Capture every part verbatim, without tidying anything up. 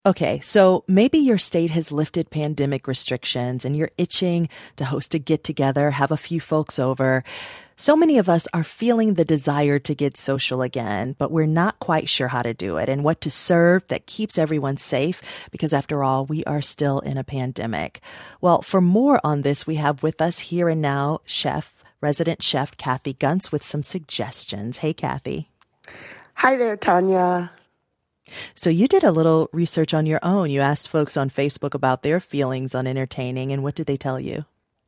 Okay, so maybe your state has lifted pandemic restrictions and you're itching to host a get together, have a few folks over. So many of us are feeling the desire to get social again, but we're not quite sure how to do it and what to serve that keeps everyone safe because after all, we are still in a pandemic. Well, for more on this, we have with us here and now chef, resident chef Kathy Gunts with some suggestions. Hey, Kathy. Hi there, Tanya. So you did a little research on your own. You asked folks on Facebook about their feelings on entertaining, and what did they tell you?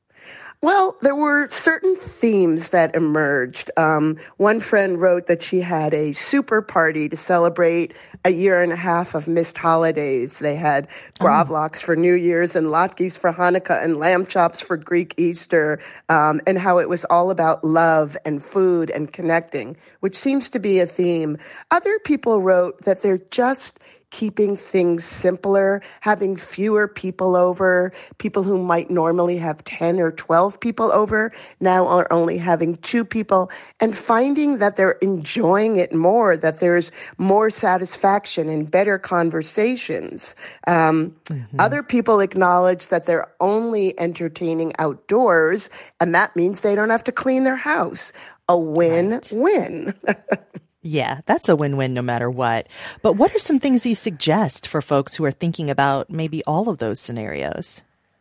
Well, there were certain themes that emerged. Um, one friend wrote that she had a super party to celebrate a year and a half of missed holidays. They had gravlax for New Year's and latkes for Hanukkah and lamb chops for Greek Easter, um, and how it was all about love and food and connecting, which seems to be a theme. Other people wrote that they're just keeping things simpler, having fewer people over. People who might normally have ten or twelve people over now are only having two people, and finding that they're enjoying it more, that there's more satisfaction and better conversations. Um, mm-hmm. Other people acknowledge that they're only entertaining outdoors, and that means they don't have to clean their house. A win-win. Right. Yeah, that's a win-win no matter what. But what are some things you suggest for folks who are thinking about maybe all of those scenarios?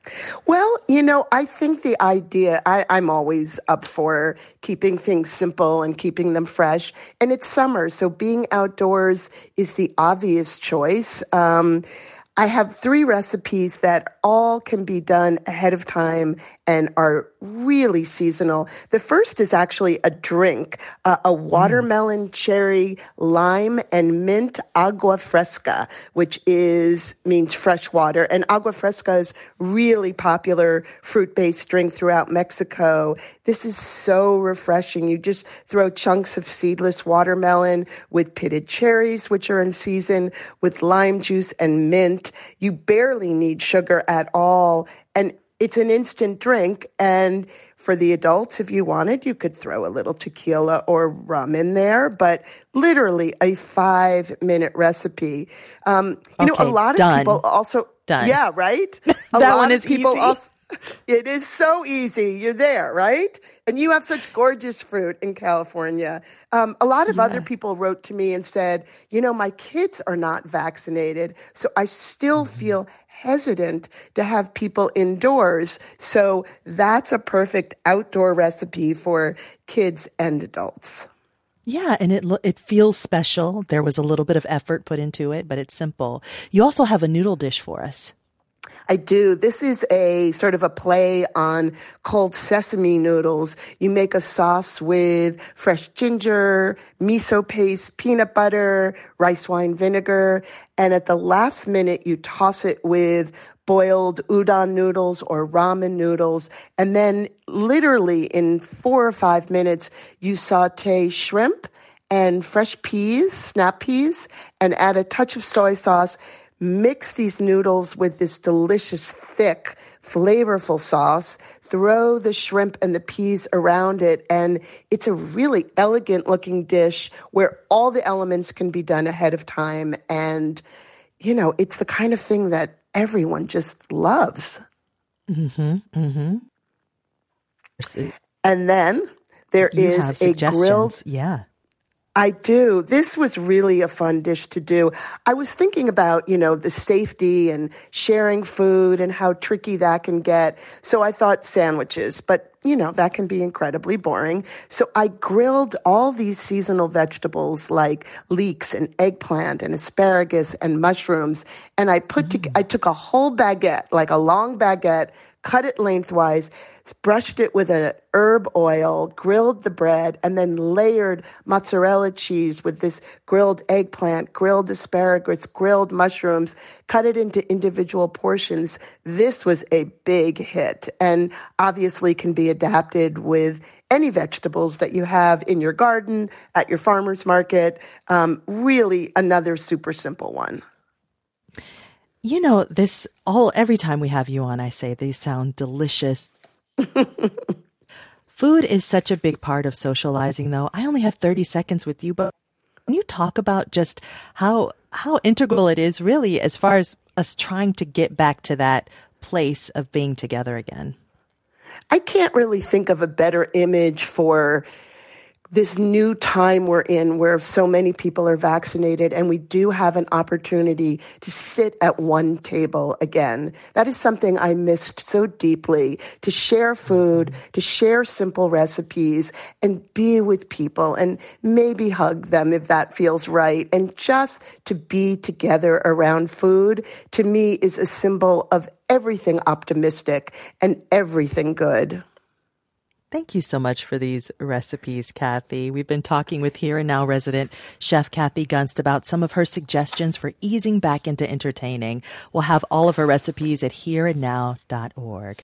Well, you know, I think the idea, I, I'm always up for keeping things simple and keeping them fresh. And it's summer, so being outdoors is the obvious choice. Um, I have three recipes that all can be done ahead of time and are really seasonal. The first is actually a drink, uh, a watermelon, mm. cherry, lime, and mint agua fresca, which is means fresh water. And agua fresca is really popular fruit-based drink throughout Mexico. This is so refreshing. You just throw chunks of seedless watermelon with pitted cherries, which are in season, with lime juice and mint. You barely need sugar at all. And it's an instant drink. And for the adults, if you wanted, you could throw a little tequila or rum in there. But literally a five-minute recipe. Um, you okay, know, a lot of done. people also... Done. Yeah, right? A that lot one of is people easy. Also, it is so easy. You're there, right? And you have such gorgeous fruit in California. Um, a lot of yeah. other people wrote to me and said, you know, my kids are not vaccinated, so I still mm-hmm. feel hesitant to have people indoors. So that's a perfect outdoor recipe for kids and adults. Yeah, and it it feels special. There was a little bit of effort put into it, but it's simple. You also have a noodle dish for us. I do. This is a sort of a play on cold sesame noodles. You make a sauce with fresh ginger, miso paste, peanut butter, rice wine vinegar, and at the last minute you toss it with boiled udon noodles or ramen noodles, and then literally in four or five minutes you saute shrimp and fresh peas, snap peas, and add a touch of soy sauce. Mix these noodles with this delicious, thick, flavorful sauce. Throw the shrimp and the peas around it, and it's a really elegant-looking dish where all the elements can be done ahead of time. And, you know, it's the kind of thing that everyone just loves. Mm-hmm, mm-hmm. And then there you is a grilled... Yeah. I do. This was really a fun dish to do. I was thinking about, you know, the safety and sharing food and how tricky that can get. So I thought sandwiches, but, you know, that can be incredibly boring. So I grilled all these seasonal vegetables like leeks and eggplant and asparagus and mushrooms. And I put, mm. to, I took a whole baguette, like a long baguette, cut it lengthwise, brushed it with a herb oil, grilled the bread, and then layered mozzarella cheese with this grilled eggplant, grilled asparagus, grilled mushrooms, cut it into individual portions. This was a big hit and obviously can be adapted with any vegetables that you have in your garden, at your farmer's market. Um, really another super simple one. You know, this all every time we have you on, I say these sound delicious. Food is such a big part of socializing, though. I only have thirty seconds with you, but Can you talk about just how how integral it is really as far as us trying to get back to that place of being together again? I can't really think of a better image for this new time we're in where so many people are vaccinated and we do have an opportunity to sit at one table again. That is something I missed so deeply, to share food, to share simple recipes and be with people and maybe hug them if that feels right. And just to be together around food, to me, is a symbol of everything optimistic and everything good. Thank you so much for these recipes, Kathy. We've been talking with Here and Now resident Chef Kathy Gunst about some of her suggestions for easing back into entertaining. We'll have all of her recipes at here and now dot org.